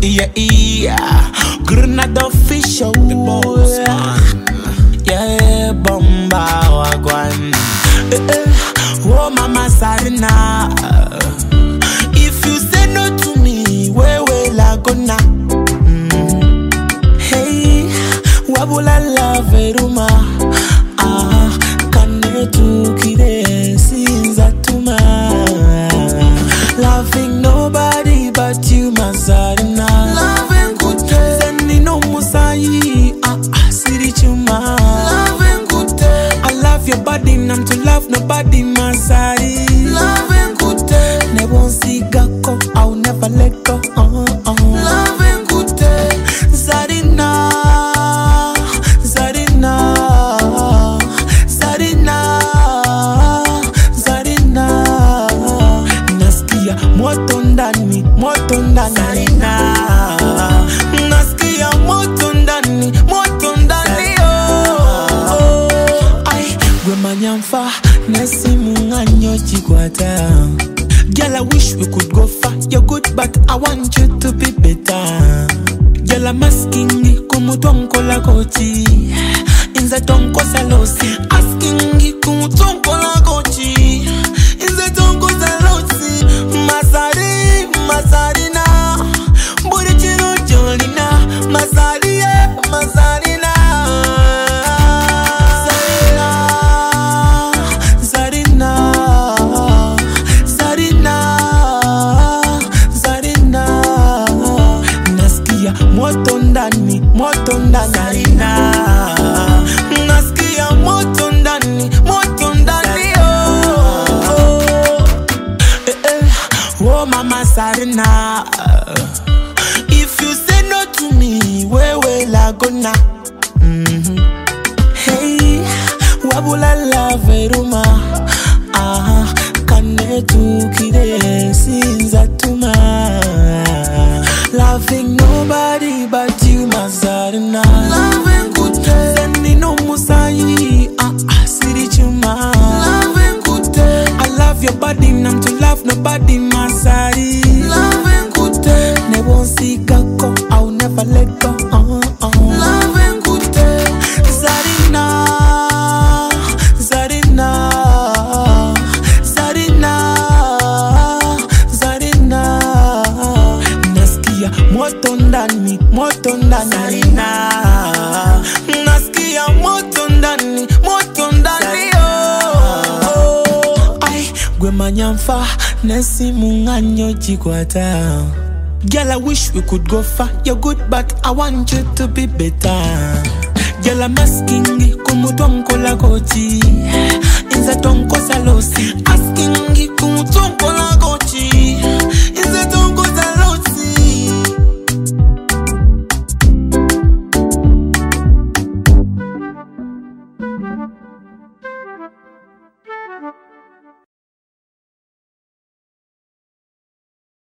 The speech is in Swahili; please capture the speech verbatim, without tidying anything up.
Yeah, yeah. Grenada official. The boss man. Yeah, bomba wagwan. Eh, eh. Oh, mama Sarina. If you say no to me, where will I go now? Mm. Hey, wabula la veruma. Ah, kane tu kide sinza tuma. Loving nobody but you, my Sarina. Loving good day. Sending no musai. Ah, ah, siri chuma. Loving good day. I love your body, I'm to love nobody, my side. Loving good day. Never see gako, I'll never let go. Uh, uh. Loving good day. Sarina, Sarina, Sarina, Sarina. Naskia moto ndani, moto ndani. Sarina, naskia moto ndani, moto ndani. Oh, ay, we manyamfa, nesi munganyo chikwata. Girl, I wish we could go far. You're good, but I want you to be better. Girl, I'm asking you, kumu tonko la kochi. Inza tonko salosi. Asking you, kumu tonko la kochi. Inza tonko salosi. Masari, Masarina. Buri chino jolina. Masari, Masarina. Sarina, Sarina. Moto ndani, moto ndani. Sarina, nasikia moto ndani, moto ndani. Oh, oh. Eh, eh. Oh mama Sarina, if you say no to me, where will I go now? Mm-hmm. Hey, wabula la veruma. Ah, kane tu kide sinza tuma. Loving nobody but you, my Sarina. Loving good day. Sending no musai. Ah, ah, siri chuma. Loving good day. I love your body, I'm to love nobody, my sari. Loving good day. Never see gako, I'll never let go. Uh, uh. Loving good day. Sarina, Sarina, Sarina, Sarina. Naskia moto ndani, moto ndani. Sarina, naskia moto ndani, moto ndani. Oh, oh. Ay, gwe manyamfa, nesi munganyo chikwata. Girl, I wish we could go far. You're good, but I want you to be better. Girl, I'm asking you, kumu tonko la kochi. Inza tonko salosi. Asking you, kumu tonko la kochi.